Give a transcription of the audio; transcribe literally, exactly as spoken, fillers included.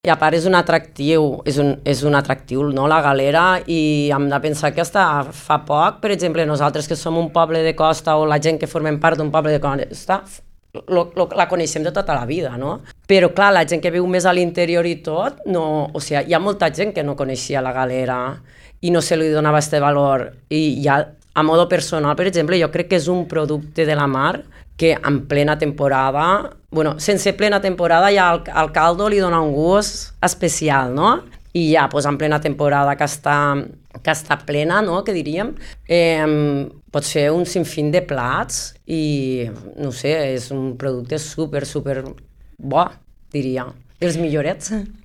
I a part és un atractiu, és un, és un atractiu, no?, la Galera, i hem de pensar que hasta fa poc, per exemple, nosaltres que som un poble de costa o la gent que formem part d'un poble de costa, lo, lo, la coneixem de tota la vida, no? Però clar, la gent que viu més a l'interior i tot, no, o sigui, hi ha molta gent que no coneixia la Galera i no se li donava aquest valor. I ja, a modo personal, per exemple, jo crec que és un producte de la mar que en plena temporada, bueno, sense plena temporada ja al, al caldo li dona un gust especial, no? I ja, doncs, en plena temporada que està, que està plena, no?, que diríem, eh, pots fer un sinfín de plats i, no sé, és un producte super, super bo, diria. Els millorets.